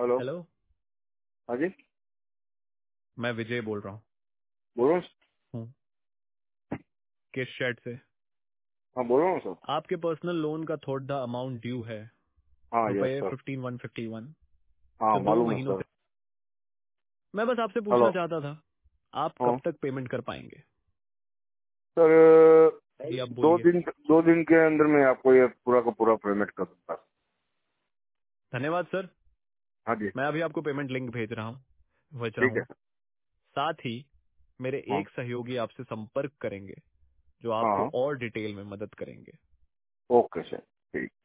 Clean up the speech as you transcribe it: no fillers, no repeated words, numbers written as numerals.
Hello. Hello. हाँ जी, मैं विजय बोल रहा बोल रहा हूँ। हूँ किस शेड से। हाँ, बोल रहा हूँ सर। आपके पर्सनल लोन का थोड़ा अमाउंट ड्यू है, हाँ, यस रुपए सर। 15,151, हाँ, जो 2 मालूम है महीनों सर। से। मैं बस आपसे हेलो। पूछना चाहता था, आप हाँ कब तक पेमेंट कर पाएंगे? सर, जी आप दो बोलिए। दिन 2 दिन के अंदर मैं आपको ये पूरा का पूरा पेमेंट कर दूंगा। धन्यवाद सर। हाँ जी, मैं अभी आपको पेमेंट लिंक भेज रहा ठीक है हूँ। सर। साथ ही मेरे हाँ एक सहयोगी आपसे संपर्क करेंगे, जो हाँ आपको हाँ, और डिटेल में मदद करेंगे। ओके सर, ठीक।